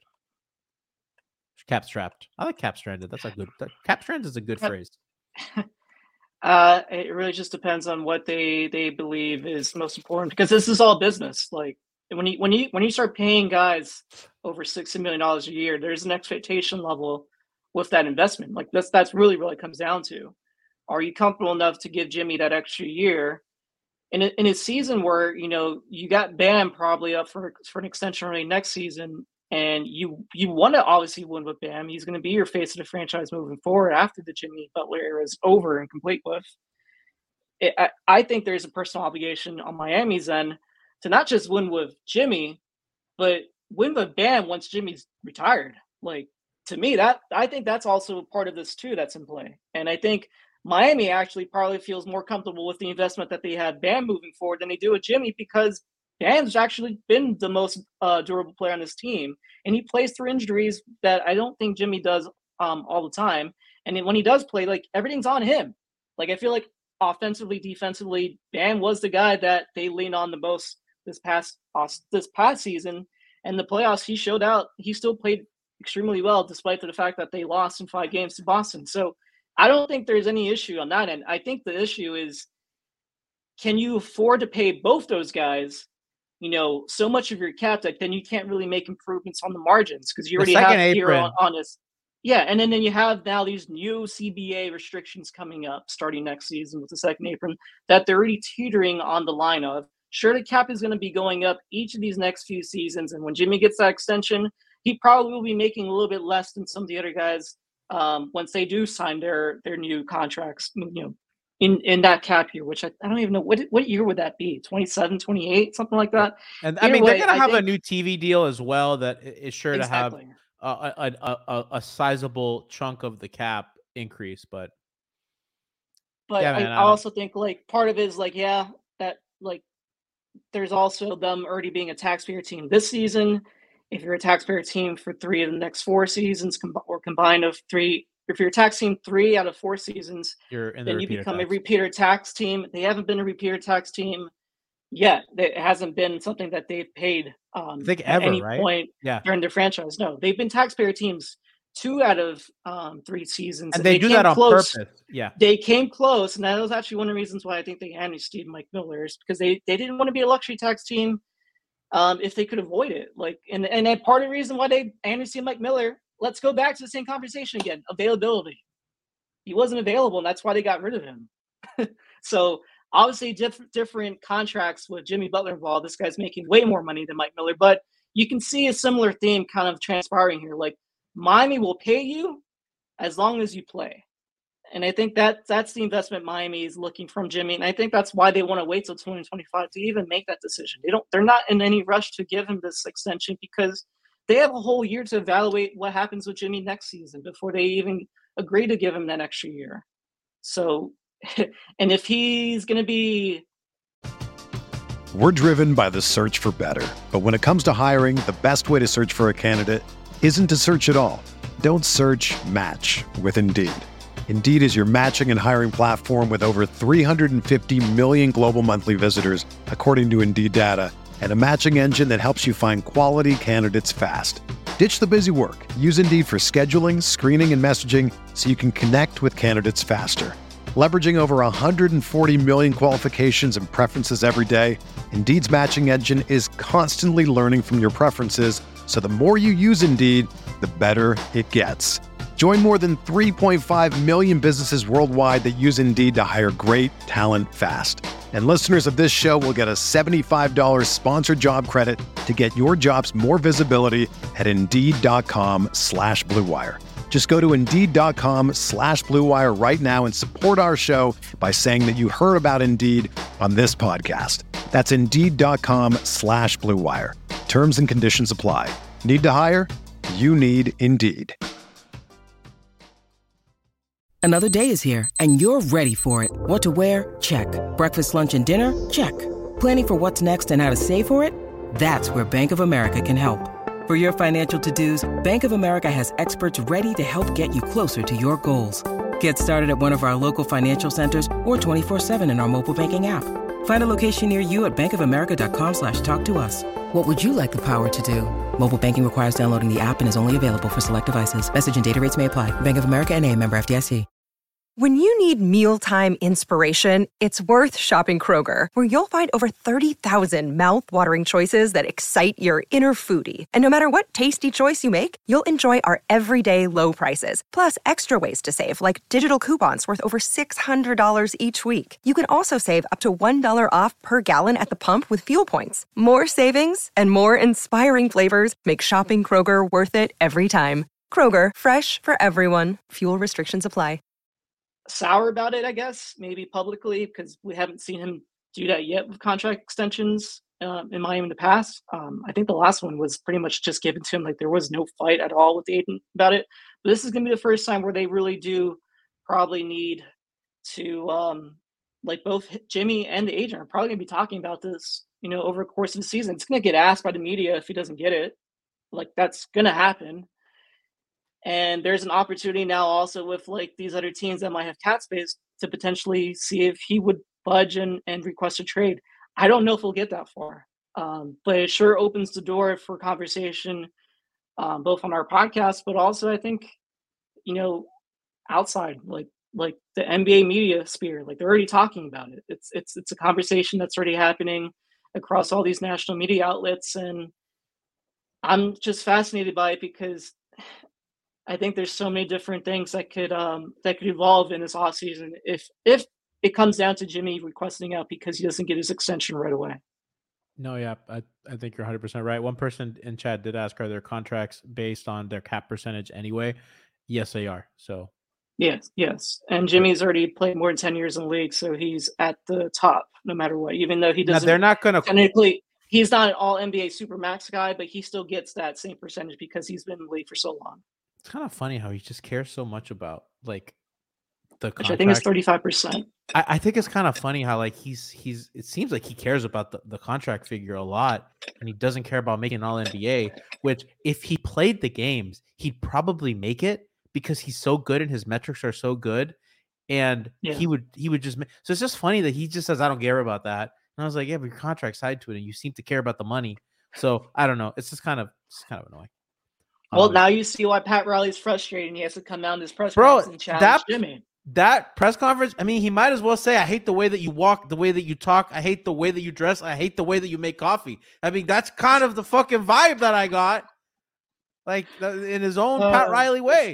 Cap strapped. I like cap stranded. That's a good. Cap stranded is a good phrase. Uh, it really just depends on what they they believe is most important, because this is all business. Like when you when you when you start paying guys over sixty million dollars a year, there's an expectation level with that investment. Like that's that's really really comes down to, are you comfortable enough to give Jimmy that extra year in a, in a season where, you know, you got Bam probably up for for an extension already next season, and you you want to obviously win with Bam. He's going to be your face of the franchise moving forward after the Jimmy Butler era is over and complete with. It, I, I think there's a personal obligation on Miami's end to not just win with Jimmy, but win with Bam once Jimmy's retired. Like, to me, that I think that's also part of this too that's in play. And I think Miami actually probably feels more comfortable with the investment that they had Bam moving forward than they do with Jimmy, because Bam's actually been the most uh, durable player on this team, and he plays through injuries that I don't think Jimmy does um, all the time. And when he does play, like, everything's on him. Like, I feel like offensively, defensively, Bam was the guy that they leaned on the most this past uh, this past season. And the playoffs, he showed out. He still played extremely well, despite the fact that they lost in five games to Boston. So I don't think there's any issue on that end. I think the issue is, can you afford to pay both those guys, you know, so much of your cap that then you can't really make improvements on the margins, because you already have here on, on this. Yeah, and then, then you have now these new C B A restrictions coming up starting next season with the second apron that they're already teetering on the line of. Sure, the cap is going to be going up each of these next few seasons, and when Jimmy gets that extension, he probably will be making a little bit less than some of the other guys um, once they do sign their their new contracts, you know, in, in that cap year, which I, I don't even know. What what year would that be? twenty-seven, twenty-eight, something like that? And I Either mean, way, they're going to have think, a new T V deal as well that is sure exactly. to have a, a, a, a sizable chunk of the cap increase. But but yeah, man, I, I also think, like, part of it is, like, yeah, that, like, there's also them already being a taxpayer team this season. If you're a taxpayer team for three of the next four seasons, com- or combined of three, if you're a tax team three out of four seasons, you're in the then you become tax. a repeater tax team. They haven't been a repeater tax team yet. It hasn't been something that they've paid um, I think at ever, any right? point yeah. during their franchise. No, they've been taxpayer teams two out of um, three seasons. And, and they, they do that on close. purpose. Yeah. They came close. And that was actually one of the reasons why I think they amnestied Mike Miller, is because they, they didn't want to be a luxury tax team um, if they could avoid it. Like, and, and then part of the reason why they amnestied Mike Miller, let's go back to the same conversation again, availability. He wasn't available, and that's why they got rid of him. So obviously diff- different contracts with Jimmy Butler involved. This guy's making way more money than Mike Miller, but you can see a similar theme kind of transpiring here. Like, Miami will pay you as long as you play. And I think that that's the investment Miami is looking from Jimmy. And I think that's why they want to wait till twenty twenty-five to even make that decision. They don't, they're not in any rush to give him this extension because they have a whole year to evaluate what happens with Jimmy next season before they even agree to give him that extra year. So, and if he's going to be. We're driven by the search for better. But when it comes to hiring, the best way to search for a candidate isn't to search at all. Don't search, match with Indeed. Indeed is your matching and hiring platform with over three hundred fifty million global monthly visitors, according to Indeed data, and a matching engine that helps you find quality candidates fast. Ditch the busy work. Use Indeed for scheduling, screening, and messaging so you can connect with candidates faster. Leveraging over one hundred forty million qualifications and preferences every day, Indeed's matching engine is constantly learning from your preferences, so the more you use Indeed, the better it gets. Join more than three point five million businesses worldwide that use Indeed to hire great talent fast. And listeners of this show will get a seventy-five dollars sponsored job credit to get your jobs more visibility at Indeed.com slash Blue Wire. Just go to Indeed.com slash Blue Wire right now and support our show by saying that you heard about Indeed on this podcast. That's Indeed.com slash Blue Wire. Terms and conditions apply. Need to hire? You need Indeed. Another day is here, and you're ready for it. What to wear? Check. Breakfast, lunch, and dinner? Check. Planning for what's next and how to save for it? That's where Bank of America can help. For your financial to-dos, Bank of America has experts ready to help get you closer to your goals. Get started at one of our local financial centers or twenty-four seven in our mobile banking app. Find a location near you at bankofamerica.com slash talk to us. What would you like the power to do? Mobile banking requires downloading the app and is only available for select devices. Message and data rates may apply. Bank of America N A, member F D I C. When you need mealtime inspiration, it's worth shopping Kroger, where you'll find over thirty thousand mouth-watering choices that excite your inner foodie. And no matter what tasty choice you make, you'll enjoy our everyday low prices, plus extra ways to save, like digital coupons worth over six hundred dollars each week. You can also save up to one dollar off per gallon at the pump with fuel points. More savings and more inspiring flavors make shopping Kroger worth it every time. Kroger, fresh for everyone. Fuel restrictions apply. Sour about it, I guess, maybe publicly, because we haven't seen him do that yet with contract extensions um, in Miami in the past. Um, I think the last one was pretty much just given to him. Like there was no fight at all with the agent about it. But this is going to be the first time where they really do probably need to, um, like both Jimmy and the agent are probably going to be talking about this, you know, over the course of the season. It's going to get asked by the media if he doesn't get it. Like that's going to happen. And there's an opportunity now also with like these other teams that might have cap space to potentially see if he would budge and, and request a trade. I don't know if we'll get that far, um, but it sure opens the door for conversation, um, both on our podcast, but also I think, you know, outside, like like the N B A media sphere, like they're already talking about it. It's it's it's a conversation that's already happening across all these national media outlets, and I'm just fascinated by it because I think there's so many different things that could um, that could evolve in this offseason if if it comes down to Jimmy requesting out because he doesn't get his extension right away. No, yeah, I, I think you're one hundred percent right. One person in chat did ask, are their contracts based on their cap percentage anyway? Yes, they are. So yes, yes. And Jimmy's already played more than ten years in the league, so he's at the top no matter what, even though he doesn't. Now, they're not going to technically. He's not an all N B A supermax guy, but he still gets that same percentage because he's been in the league for so long. It's kind of funny how he just cares so much about like the contract. Which I think is thirty-five percent. I, I think it's kind of funny how like he's he's it seems like he cares about the, the contract figure a lot, and he doesn't care about making all N B A, which if he played the games, he'd probably make it because he's so good and his metrics are so good. And yeah. he would he would just so it's just funny that he just says, I don't care about that. And I was like, yeah, but your contract's tied to it and you seem to care about the money. So I don't know. It's just kind of it's kind of annoying. Well, um, now you see why Pat Riley's frustrated and he has to come down to this press bro, conference and challenge that, Jimmy. That press conference, I mean, he might as well say, I hate the way that you walk, the way that you talk. I hate the way that you dress. I hate the way that you make coffee. I mean, that's kind of the fucking vibe that I got. Like, in his own uh, Pat Riley way.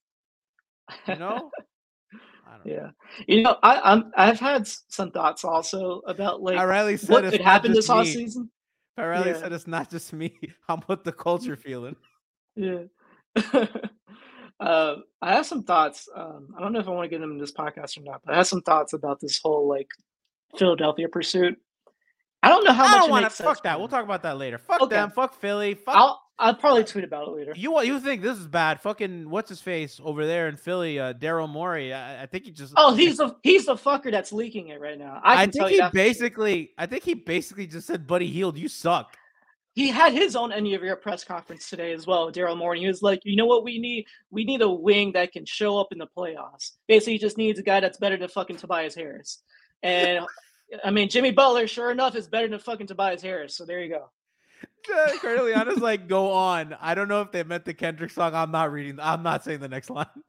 You know? I don't yeah. know. You know, I, I'm, I've had some thoughts also about, like, Pat Riley said what could happen this offseason. Pat Riley yeah. said it's not just me. I'm with the culture feeling. Yeah. uh, I have some thoughts. Um, I don't know if I want to get them in this podcast or not, but I have some thoughts about this whole like Philadelphia pursuit. I don't know how I much don't it want to. makes sense. Fuck that. for We'll them. talk about that later. Fuck Okay. them. Fuck Philly. Fuck. I'll I'll probably tweet about it later. You what you think this is bad? Fucking what's his face over there in Philly? Uh, Daryl Morey. I, I think he just. Oh, he's the he's the fucker that's leaking it right now. I, I can think tell he you that for sure. basically. I think he basically just said, "Buddy Hield, you suck." He had his own end of year press conference today as well, Daryl Morey. He was like, you know what we need? We need a wing that can show up in the playoffs. Basically, he just needs a guy that's better than fucking Tobias Harris. And I mean, Jimmy Butler, sure enough, is better than fucking Tobias Harris. So there you go. Corleone's like, go on. I don't know if they meant the Kendrick song. I'm not reading. I'm not saying the next line.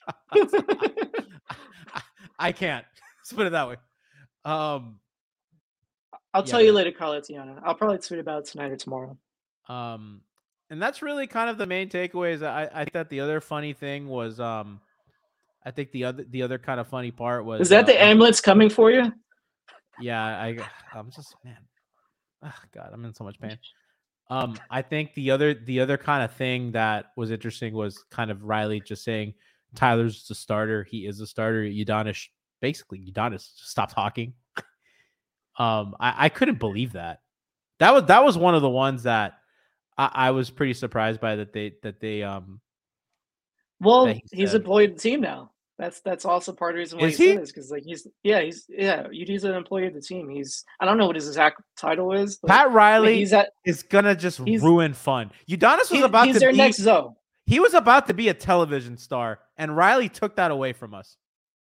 I can't. Let's put it that way. Um, I'll Yeah, tell you man. later, Carl Tiana. I'll probably tweet about it tonight or tomorrow. um, and that's really kind of the main takeaways. I, I thought the other funny thing was, um, I think the other the other kind of funny part was Is that uh, the ambulance coming for you? Yeah, I I'm just man. Oh, God, I'm in so much pain. Um, I think the other the other kind of thing that was interesting was kind of Riley just saying Tyler's the starter. He is a starter. Udonis basically Udonis just stopped talking. um, I, I couldn't believe that. That was that was one of the ones that I, I was pretty surprised by that they that they um Well, that he he's said. employed the team now. That's that's also part of the reason why Is he he? said this, because like he's yeah he's yeah he's an employee of the team. He's I don't know what his exact title is. But Pat Riley he's at is gonna just he's- ruin fun. Udonis was he- about he's to their be next Zoe. he was about to be a television star, and Riley took that away from us.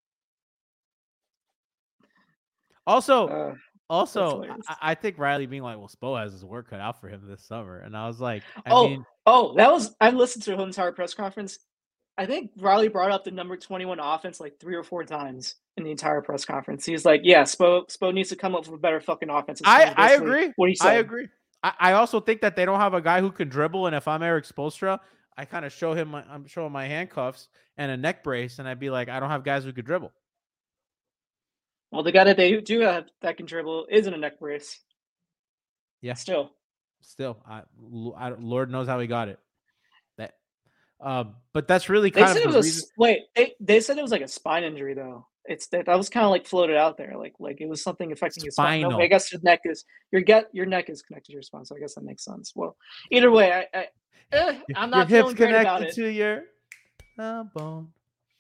Also, Uh, also, hilarious. I, I think Riley being like, "Well, Spo has his work cut out for him this summer," and I was like, I oh mean, oh that was I listened to the whole entire press conference. I think Riley brought up the number twenty-one offense like three or four times in the entire press conference. He's like, yeah, Spo Spo needs to come up with a better fucking offense. It's I basically I agree. What he said. I agree. I, I also think that they don't have a guy who can dribble, and if I'm Eric Spoelstra, I kind of show him my I'm showing my handcuffs and a neck brace, and I'd be like, I don't have guys who could dribble. Well, the guy that they do have that can dribble is in a neck brace. Yeah. Still. Still, I, I Lord knows how he got it. That, uh, but that's really They kind said of it the was reason. a, wait. They, they said it was like a spine injury though. It's that, that was kind of like floated out there, like like it was something affecting his spine. No, Spinal. I guess your neck is your get your neck is connected to your spine, so I guess that makes sense. Well, either way, I, I eh, I'm not your feeling hips great about connected it. to your uh, bone.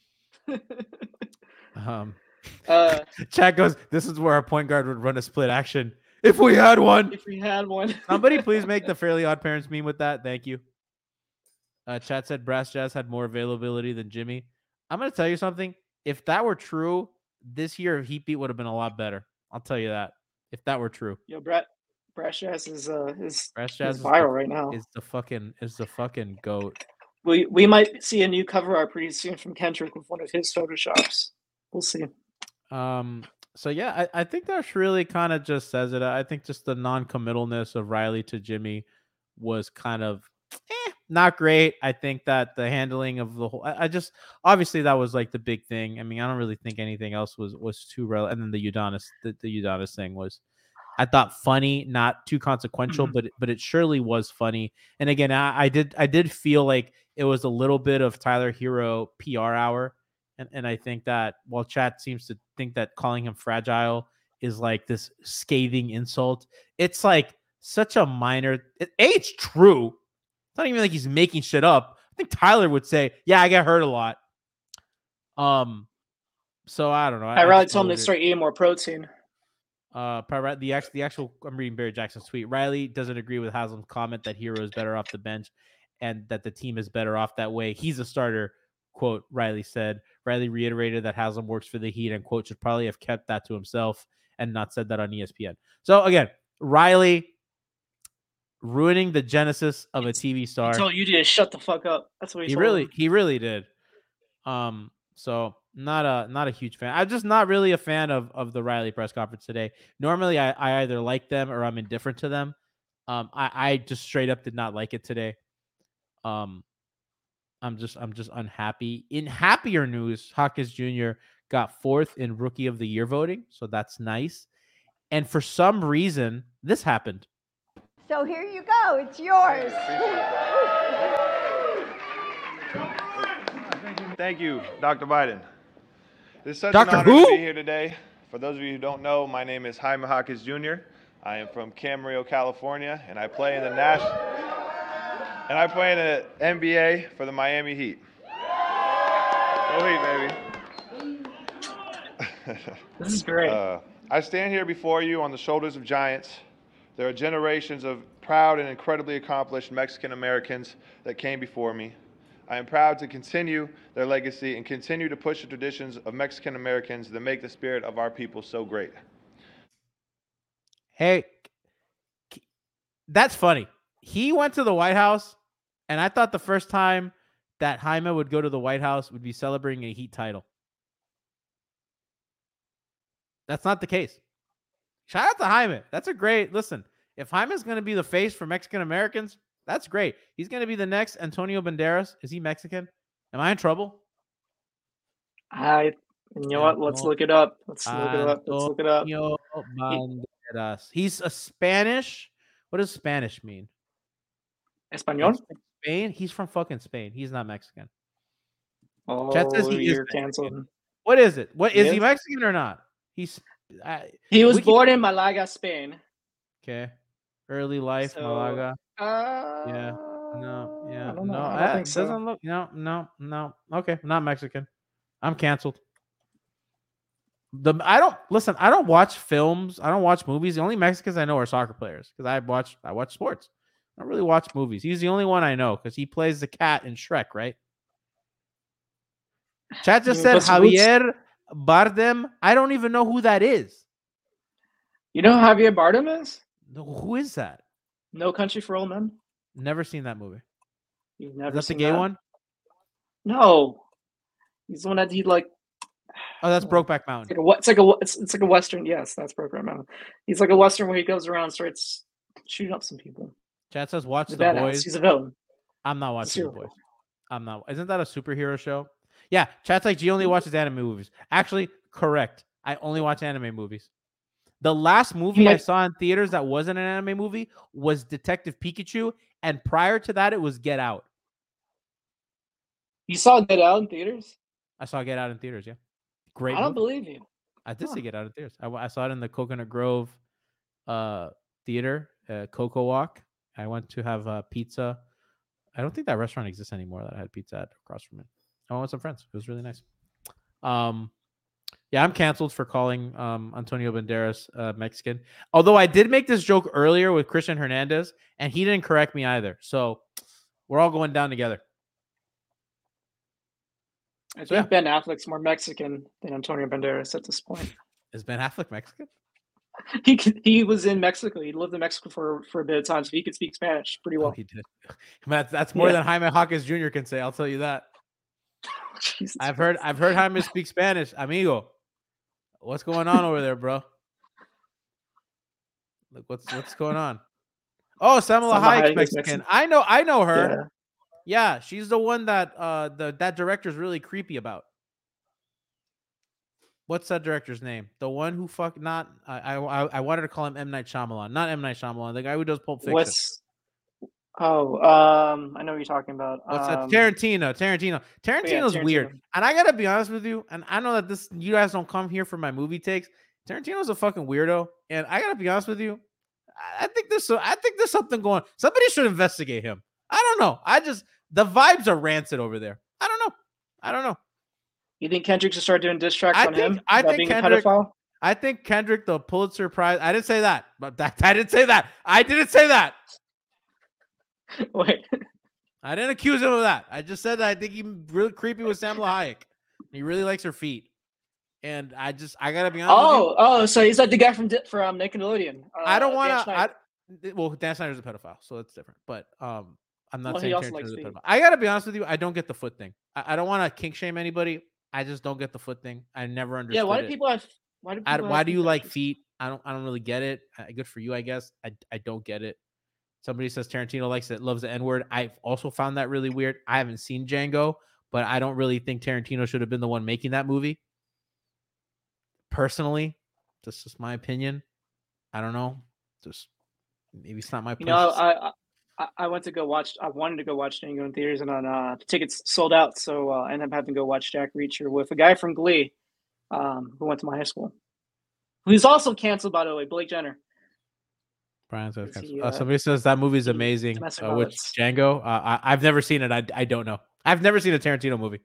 Um, uh, Chad goes, "This is where our point guard would run a split action if we had one." if we had one, Somebody please make the Fairly Odd Parents meme with that. Thank you. Uh, Chad said Brass Jazz had more availability than Jimmy. I'm gonna tell you something. If that were true, this year Heat Beat would have been a lot better. I'll tell you that. If that were true, yo, Brett Brash Jazz is uh is, Brass is Jazz is viral the, right now. is the fucking is the fucking goat. We we might see a new cover art pretty soon from Kendrick with one of his photoshops. We'll see. Um. So yeah, I, I think that's really kind of just says it. I think just the non-committalness of Riley to Jimmy was kind of eh, not great. I think that the handling of the whole, I, I just obviously that was like the big thing. I mean, I don't really think anything else was was too relevant. And then the Udonis, the, the Udonis thing was, I thought funny, not too consequential, Mhm. but but it surely was funny. And again, I, I did I did feel like it was a little bit of Tyler Hero P R hour. And, and I think that while Chat seems to think that calling him fragile is like this scathing insult, it's like such a minor. It, a, it's true. It's not even like he's making shit up. I think Tyler would say, "Yeah, I get hurt a lot." Um, so I don't know. I Riley just told him thought to it- start eating more protein. Uh, Pi- the actual, the actual. I'm reading Barry Jackson's tweet. Riley doesn't agree with Haslam's comment that Hero is better off the bench, and that the team is better off that way. He's a starter. Quote, Riley said. Riley reiterated that Haslam works for the Heat and, quote, should probably have kept that to himself and not said that on E S P N. So, again, Riley ruining the genesis of a T V star. He told you to shut the fuck up. That's what he, He told really, him. he really did. Um, so not a not a huge fan. I'm just not really a fan of of the Riley press conference today. Normally, I, I either like them or I'm indifferent to them. Um, I, I just straight up did not like it today. Um, I'm just I'm just unhappy. In happier news, Hawkins Junior got fourth in Rookie of the Year voting, so that's nice. And for some reason, this happened. So here you go. It's yours. Thank you, Doctor Biden. It's such Doctor an honor who? to be here today. For those of you who don't know, my name is Jaime Jaquez Junior I am from Camarillo, California, and I play in the national and I play in the N B A for the Miami Heat. Go Heat, baby. This is great. Uh, I stand here before you on the shoulders of giants. There are generations of proud and incredibly accomplished Mexican Americans that came before me. I am proud to continue their legacy and continue to push the traditions of Mexican Americans that make the spirit of our people so great. Hey, that's funny. He went to the White House, and I thought the first time that Jaime would go to the White House would be celebrating a Heat title. That's not the case. Shout out to Jaime. That's a great, listen, if Jaime's going to be the face for Mexican Americans, that's great. He's going to be the next Antonio Banderas. Is he Mexican? Am I in trouble? I, you know what? Let's look it up. Let's look it up. Let's look it up. Antonio Banderas. He's a Spanish. What does Spanish mean? Espanol? Spain? He's from fucking Spain. He's not Mexican. Oh, Chat says he you're is canceled. Mexican. What is it? What He is he is? Mexican or not? He's I, He was we can- born in Malaga, Spain. Okay. Early life, So, Malaga. Uh, Yeah. No, yeah. I don't know. No, I don't that think so. doesn't look no, no, no. Okay, not Mexican. I'm canceled. The I don't listen, I don't watch films, I don't watch movies. The only Mexicans I know are soccer players because I watch I watch sports. I don't really watch movies. He's the only one I know because he plays the cat in Shrek, right? Chat just You said must roots- Javier Bardem. I don't even know who that is. You know who Javier Bardem is? No, who is that? No Country for Old Men. Never seen that movie. You've Is never that the seen gay that? one? No, he's the one that he like. Oh, that's Brokeback It's Mountain. like a what? It's like a it's, it's like a western. Yes, that's Brokeback Mountain. He's like a western where he goes around and starts shooting up some people. Chat says watch He's a The badass. Boys. He's a villain. I'm not watching The serial Boys. I'm not. Isn't that a superhero show? Yeah, chat's like G only watches anime movies. Actually, correct. I only watch anime movies. The last movie I might- saw in theaters that wasn't an anime movie was Detective Pikachu, and prior to that, it was Get Out. You saw Get Out in theaters? I saw Get Out in theaters. Yeah, great. I don't movie. believe you. I did Huh. see Get Out in theaters. I, I saw it in the Coconut Grove uh, theater, uh, Coco Walk. I went to have uh, pizza. I don't think that restaurant exists anymore that I had pizza at across from it. I went with some friends. It was really nice. Um, yeah, I'm canceled for calling um, Antonio Banderas uh, Mexican. Although I did make this joke earlier with Christian Hernandez, and he didn't correct me either. So we're all going down together. I think So, yeah. Ben Affleck's more Mexican than Antonio Banderas at this point. Is Ben Affleck Mexican? He could- he was in Mexico. He lived in Mexico for, for a bit of time, so he could speak Spanish pretty Oh, well. he did. That's, that's more Yeah. than Jaime Jaquez Junior can say. I'll tell you that. Jesus I've heard Christ. I've heard Jaime speak Spanish, amigo. What's going on over there, bro? Look, what's what's going on? Oh, Samala Salma Hayek's Hayek is Mexican. Mexican. I know, I know her. Yeah. Yeah, she's the one that uh the that director's really creepy about. What's that director's name? The one who fuck not I I I wanted to call him M Night Shyamalan, not M Night Shyamalan, the guy who does Pulp Fiction. What's oh um I know what you're talking about. What's um, that? Tarantino. Tarantino. Tarantino's weird. Tarantino. And I gotta be honest with you, and I know that this you guys don't come here for my movie takes. Tarantino's a fucking weirdo. And I gotta be honest with you. I, I think there's so I think there's something going. Somebody should investigate him. I don't know. I just the vibes are rancid over there. I don't know. I don't know. You think Kendrick should start doing diss tracks I on think- him? I about think being Kendrick- a pedophile? I think Kendrick the Pulitzer Prize. I didn't say that, but that I didn't say that. I didn't say that. Wait. I didn't accuse him of that. I just said that I think he's really creepy with Salma Hayek. He really likes her feet. And I just, I gotta be honest with you. Oh, oh, so he's like the guy from Di- from Nickelodeon. Uh, I don't Dan want to. Schneider. Well, Dan Snyder's a pedophile, so that's different. But um, I'm not Well, he saying also Tarantino's likes a feet. pedophile. I gotta be honest with you. I don't get the foot thing. I, I don't want to kink shame anybody. I just don't get the foot thing. I never understood Yeah, why do it. people have? Why do people? I, have why do you feet like fetishes? feet? I don't. I don't really get it. Uh, good for you, I guess. I I don't get it. Somebody says Tarantino likes it, loves the N word. I've also found that really weird. I haven't seen Django, but I don't really think Tarantino should have been the one making that movie. Personally, this is my opinion. I don't know. Just maybe it's not my. You know, place. I I- I, I went to go watch. I wanted to go watch Django in theaters, and on uh, the tickets sold out. So uh, I ended up having to go watch Jack Reacher with a guy from Glee, um, who went to my high school, who's also canceled, by the way, Blake Jenner. Brian says, He, uh, uh, somebody says that movie is he- amazing. domestic Uh, which violence. Django? Uh, I, I've never seen it. I, I don't know. I've never seen a Tarantino movie,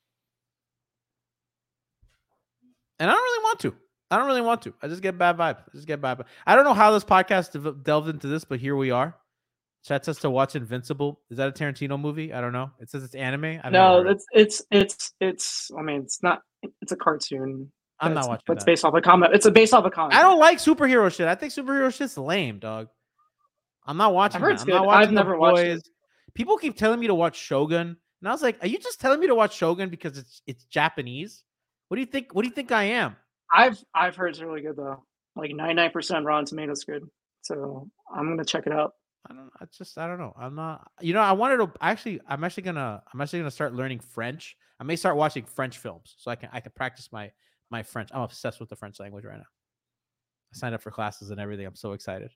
and I don't really want to. I don't really want to. I just get bad vibes. I just get bad vibes. I don't know how this podcast dev- delved into this, but here we are. Chats us to watch Invincible. Is that a Tarantino movie? I don't know. It says it's anime. I've No, never heard. it's it's it's it's. I mean, it's not. It's a cartoon. I'm not It's- watching It's that. based off a comic. It's a based off a comic. I don't like superhero shit. I think superhero shit's lame, dog. I'm not watching. I've heard that. it's I'm good. not watching I've The never watched it. Boys. People keep telling me to watch Shogun, and I was like, "Are you just telling me to watch Shogun because it's it's Japanese? What do you think? What do you think I am?" I've I've heard it's really good though. Like ninety-nine percent Rotten Tomatoes good. So I'm gonna check it out. I don't. I just. I don't know. I'm not. You know. I wanted to actually. I'm actually gonna. I'm actually gonna start learning French. I may start watching French films so I can. I can practice my my French. I'm obsessed with the French language right now. I signed up for classes and everything. I'm so excited.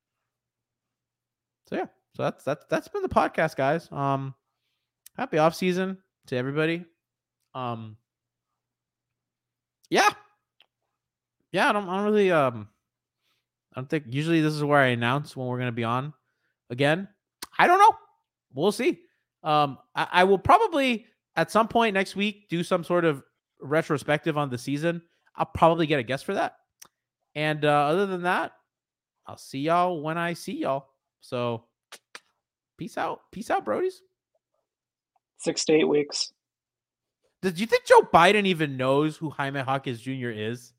So yeah. So that's that's that's been the podcast, guys. Um, happy off season to everybody. Um. Yeah. Yeah. I don't. I don't really. Um. I don't think. Usually, this is where I announce when we're gonna be on again. I don't know. We'll see. Um, I, I will probably at some point next week do some sort of retrospective on the season. I'll probably get a guest for that. And uh, other than that, I'll see y'all when I see y'all. So peace out. Peace out, Brodies. Six to eight weeks. Did you think Joe Biden even knows who Jaime Jaquez Junior is?